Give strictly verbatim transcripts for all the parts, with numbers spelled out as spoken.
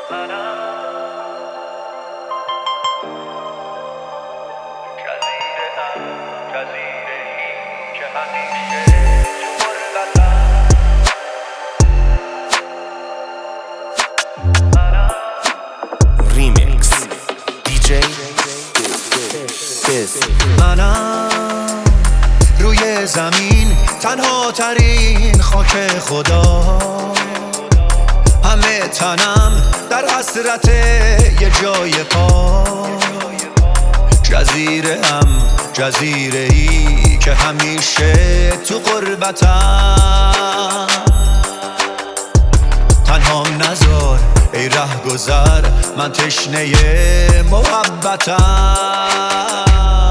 ریمیکس دیجی منم روی زمین تنها ترین خاک خدا، همه تنم در حسرت یه جای پا. جزیره ام جزیره ای که همیشه تو غربتم. تنهام نذار ای ره گذر، من تشنه محبتم.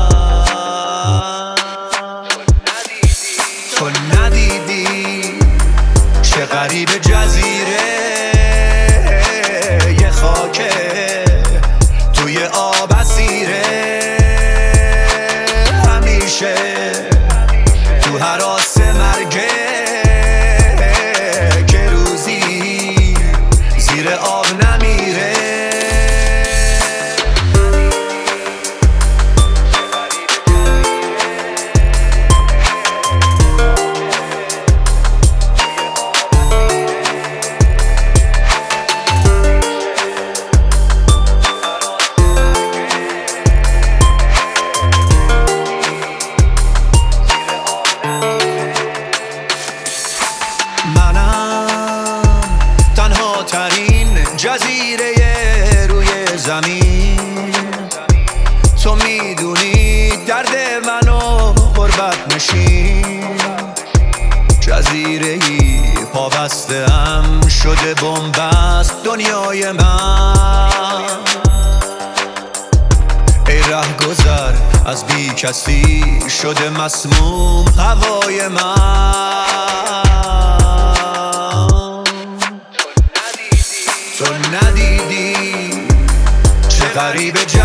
تو ندیدی چه غریب جزیره یه خاکه توی آب اسیره. همیشه تو هراس مرگه که روزی زیر آب نمیره. جزیره روی زمین، تو میدونی درد منو غربت نشین. جزیره ای پابسته ام شده بنبست دنیای من. ای ره گذر از بی کسی شده مسموم هوای من. تو ندیدی چه غریب